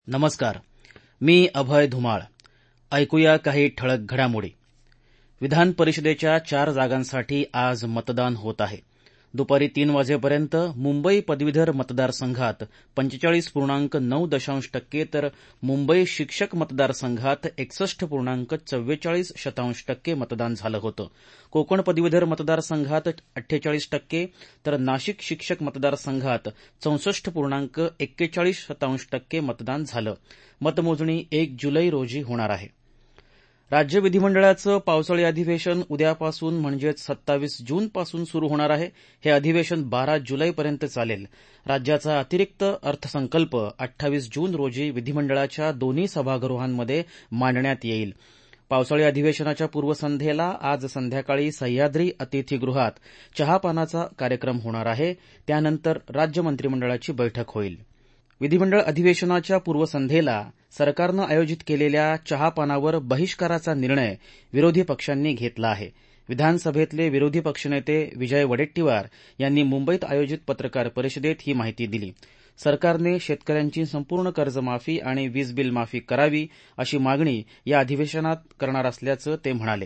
नमस्कार. मी अभय धुमाळ. ऐकूया काही ठळक घडामोडी. विधान परिषदेच्या 4 जागांसाठी आज मतदान होत आहे. दुपारी 3 वाजेपर्यंत मुंबई पदवीधर मतदारसंघात 45.9% तर मुंबई शिक्षक मतदारसंघात 61.44% मतदान झालं होतं. कोकण पदवीधर मतदारसंघात 48% तर नाशिक शिक्षक मतदारसंघात 64.41% मतदान झालं. मतमोजणी 1 जुलै रोजी होणार आहे. राज्य विधिमंडळाचं पावसाळी अधिवेशन उद्यापासून म्हणजेच 27 जूनपासून सुरू होणार आहे. हे अधिवेशन 12 जुलैपर्यंत चालेल. राज्याचा अतिरिक्त अर्थसंकल्प 28 जून रोजी विधिमंडळाच्या दोन्ही सभागृहांमध्ये मांडण्यात येईल. पावसाळी अधिवेशनाच्या पूर्वसंध्येला आज संध्याकाळी सह्याद्री अतिथीगृहात चहापानाचा कार्यक्रम होणार आहे. त्यानंतर राज्य मंत्रिमंडळाची बैठक होईल. विधिमंडळ अधिवेशनाच्या पूर्वसंध्येला सरकारनं आयोजित केलेल्या चहापानावर बहिष्काराचा निर्णय विरोधी पक्षांनी घेतला आहे. विधानसभेतले विरोधी पक्षनेते विजय वडेट्टीवार यांनी मुंबईत आयोजित पत्रकार परिषदेत ही माहिती दिली. सरकारने शेतकऱ्यांची संपूर्ण कर्जमाफी आणि वीज बिल माफी करावी अशी मागणी या अधिवेशनात करणार असल्याचं ते म्हणाले.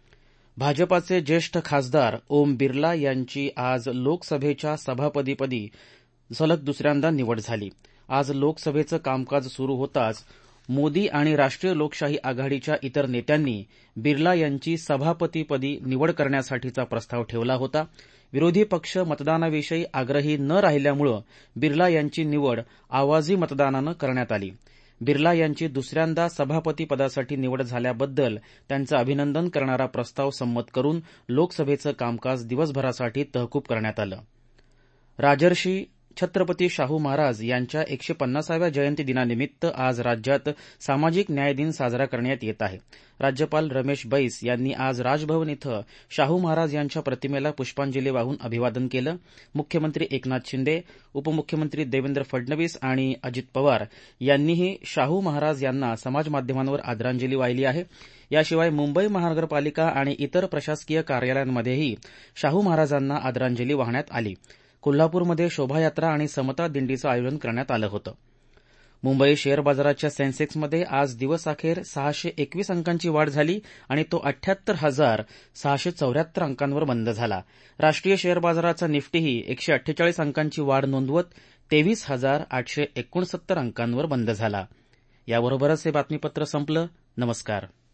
भाजपाचे ज्येष्ठ खासदार ओम बिर्ला यांची आज लोकसभेच्या सभापतीपदी सलग दुसऱ्यांदा निवड झाली. आज लोकसभेचं कामकाज सुरू होताच मोदी आणि राष्ट्रीय लोकशाही आघाडीच्या इतर नेत्यांनी बिर्ला यांची सभापतीपदी निवड करण्यासाठीचा प्रस्ताव ठेवला होता. विरोधी पक्ष मतदानाविषयी आग्रही न राहिल्यामुळे बिर्ला यांची निवड आवाजी मतदानानं करण्यात आली. बिर्ला यांची दुसऱ्यांदा सभापतीपदासाठी निवड झाल्याबद्दल त्यांचं अभिनंदन करणारा प्रस्ताव संमत करून लोकसभेचं कामकाज दिवसभरासाठी तहकूब करण्यात आलं. राजर्षी छत्रपती शाहू महाराज यांच्या 150व्या जयंती दिनानिमित्त आज राज्यात सामाजिक न्याय दिन साजरा करण्यात येत आहे. राज्यपाल रमेश बैस यांनी आज राजभवन इथं शाहू महाराज यांच्या प्रतिमेला पुष्पांजली वाहून अभिवादन केलं. मुख्यमंत्री एकनाथ शिंदे, उपमुख्यमंत्री देवेंद्र फडणवीस आणि अजित पवार यांनीही शाहू महाराज यांना समाजमाध्यमांवर आदरांजली वाहिली आहे. याशिवाय मुंबई महानगरपालिका आणि इतर प्रशासकीय कार्यालयांमध्येही शाहू महाराजांना आदरांजली वाहण्यात आली. कोल्हापूरमध्ये शोभायात्रा आणि समता दिंडीचं आयोजन करण्यात आलं होतं. मुंबई शेअर बाजाराच्या सेन्सेक्समध्ये आज दिवसअखेर 621 अंकांची वाढ झाली आणि तो 78,674 अंकांवर बंद झाला. राष्ट्रीय शेअर बाजाराचा निफ्टीही 148 अंकांची वाढ नोंदवत 23,869 अंकांवर बंद झाला. याबरोबरच हे बातमीपत्र संपलं. नमस्कार.